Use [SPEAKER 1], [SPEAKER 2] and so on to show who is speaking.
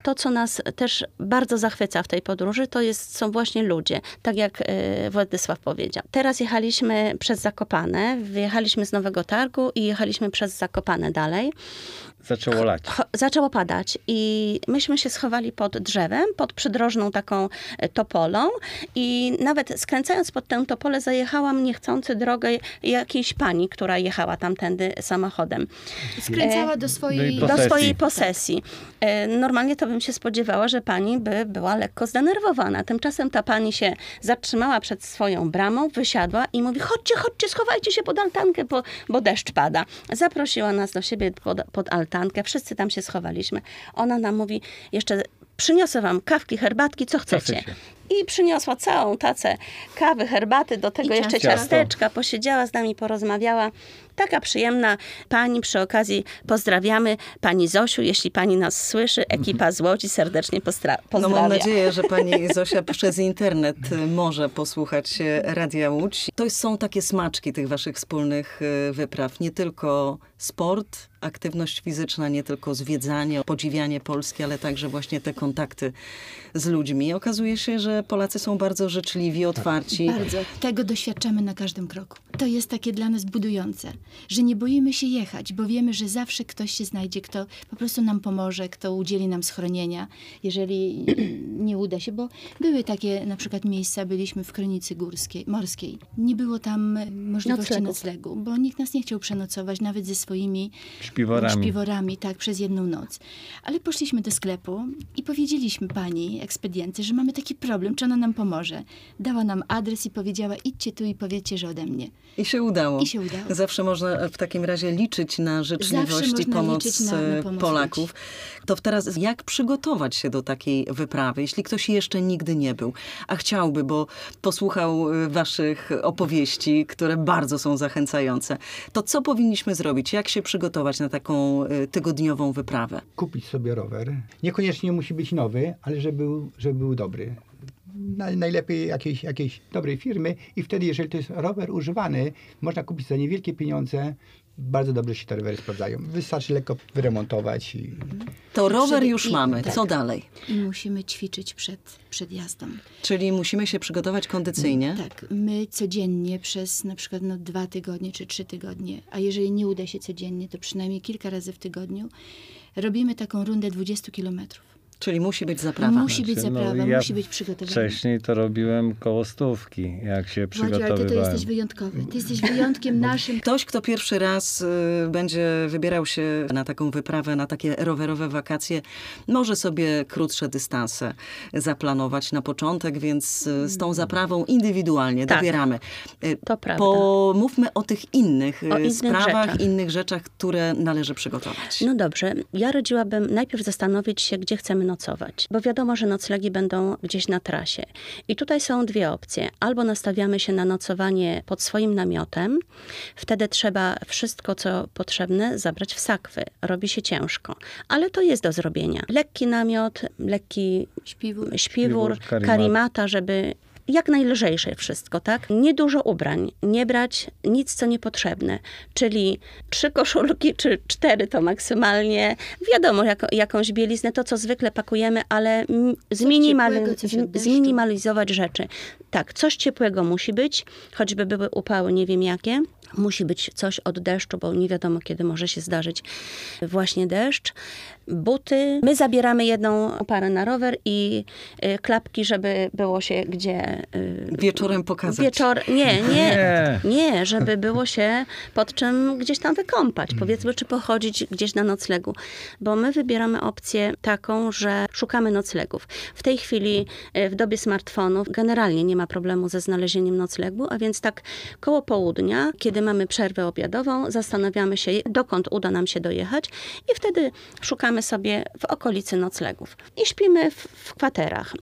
[SPEAKER 1] To, co nas też bardzo zachwyca w tej podróży, są właśnie ludzie. Tak jak Władysław powiedział. Teraz jechaliśmy przez Zakopane, wyjechaliśmy z Nowego Targu i jechaliśmy przez Zakopane dalej.
[SPEAKER 2] Zaczęło lać.
[SPEAKER 1] Zaczęło padać i myśmy się schowali pod drzewem, pod przydrożną taką topolą i nawet skręcając pod tę topolę zajechałam niechcący drogę jakiejś pani, która jechała tamtędy samochodem.
[SPEAKER 3] Skręcała do swojej
[SPEAKER 1] posesji. Normalnie to bym się spodziewała, że pani by była lekko zdenerwowana. Tymczasem ta pani się zatrzymała przed swoją bramą, wysiadła i mówi: chodźcie, schowajcie się pod altankę, bo deszcz pada. Zaprosiła nas do siebie pod altankę. Wszyscy tam się schowaliśmy. Ona nam mówi: jeszcze przyniosę wam kawki, herbatki, co chcecie. I przyniosła całą tacę kawy, herbaty, do tego jeszcze ciasteczka. Posiedziała z nami, porozmawiała. Taka przyjemna pani. Przy okazji pozdrawiamy pani Zosiu, jeśli pani nas słyszy. Ekipa z Łodzi serdecznie pozdrawia.
[SPEAKER 4] No mam nadzieję, że pani Zosia przez internet może posłuchać Radia Łódź. To są takie smaczki tych waszych wspólnych wypraw. Nie tylko sport, aktywność fizyczna, nie tylko zwiedzanie, podziwianie Polski, ale także właśnie te kontakty z ludźmi. Okazuje się, że Polacy są bardzo życzliwi, otwarci.
[SPEAKER 3] Bardzo. Tego doświadczamy na każdym kroku. To jest takie dla nas budujące, że nie boimy się jechać, bo wiemy, że zawsze ktoś się znajdzie, kto po prostu nam pomoże, kto udzieli nam schronienia, jeżeli nie uda się, bo były takie na przykład miejsca, byliśmy w Krynicy Morskiej. Nie było tam możliwości noclegu, bo nikt nas nie chciał przenocować, nawet ze swoimi śpiworami, tak, przez jedną noc. Ale poszliśmy do sklepu i powiedzieliśmy pani ekspedientce, że mamy taki problem, czy ona nam pomoże. Dała nam adres i powiedziała: idźcie tu i powiedzcie, że ode mnie.
[SPEAKER 4] I się udało. Zawsze można w takim razie liczyć na życzliwość i pomoc Polaków. To teraz jak przygotować się do takiej wyprawy, jeśli ktoś jeszcze nigdy nie był, a chciałby, bo posłuchał waszych opowieści, które bardzo są zachęcające, to co powinniśmy zrobić? Jak się przygotować na taką tygodniową wyprawę?
[SPEAKER 5] Kupić sobie rower. Niekoniecznie musi być nowy, ale żeby był dobry. Najlepiej jakiejś dobrej firmy i wtedy, jeżeli to jest rower używany, można kupić za niewielkie pieniądze. Bardzo dobrze się te rowery sprawdzają. Wystarczy lekko wyremontować.
[SPEAKER 4] To rower już mamy. Co dalej?
[SPEAKER 3] I musimy ćwiczyć przed jazdą.
[SPEAKER 4] Czyli musimy się przygotować kondycyjnie?
[SPEAKER 3] Tak. My codziennie przez na przykład 2 tygodnie czy 3 tygodnie, a jeżeli nie uda się codziennie, to przynajmniej kilka razy w tygodniu robimy taką rundę 20 kilometrów.
[SPEAKER 4] Czyli musi być zaprawa.
[SPEAKER 3] Musi być zaprawa, musi być przygotowanie.
[SPEAKER 2] Wcześniej to robiłem koło 100, jak się przygotowywałem.
[SPEAKER 3] Ale ty to jesteś wyjątkowy. Ty jesteś wyjątkiem naszym.
[SPEAKER 4] Ktoś, kto pierwszy raz będzie wybierał się na taką wyprawę, na takie rowerowe wakacje, może sobie krótsze dystanse zaplanować na początek, więc z tą zaprawą indywidualnie dobieramy.
[SPEAKER 1] To prawda.
[SPEAKER 4] Pomówmy o tych innych sprawach,
[SPEAKER 1] rzeczach.
[SPEAKER 4] innych rzeczach, które należy przygotować.
[SPEAKER 1] No dobrze. Ja radziłabym najpierw zastanowić się, gdzie chcemy nocować. Bo wiadomo, że noclegi będą gdzieś na trasie. I tutaj są dwie opcje. Albo nastawiamy się na nocowanie pod swoim namiotem. Wtedy trzeba wszystko, co potrzebne, zabrać w sakwy. Robi się ciężko. Ale to jest do zrobienia. Lekki namiot, lekki śpiwór, karimata, żeby jak najlżejsze wszystko, tak? Niedużo ubrań, nie brać nic, co niepotrzebne, czyli 3 koszulki czy 4 to maksymalnie. Wiadomo, jakąś bieliznę, to co zwykle pakujemy, ale zminimalizować rzeczy. Tak, coś ciepłego musi być, choćby były upały, nie wiem jakie. Musi być coś od deszczu, bo nie wiadomo, kiedy może się zdarzyć właśnie deszcz. Buty. My zabieramy jedną parę na rower i klapki, żeby było się gdzie...
[SPEAKER 4] Wieczorem pokazać.
[SPEAKER 1] Nie, żeby było się pod czym gdzieś tam wykąpać, powiedzmy, czy pochodzić gdzieś na noclegu. Bo my wybieramy opcję taką, że szukamy noclegów. W tej chwili w dobie smartfonów generalnie nie ma problemu ze znalezieniem noclegu, a więc tak koło południa, kiedy mamy przerwę obiadową, zastanawiamy się, dokąd uda nam się dojechać i wtedy szukamy sobie w okolicy noclegów. I śpimy w kwaterach.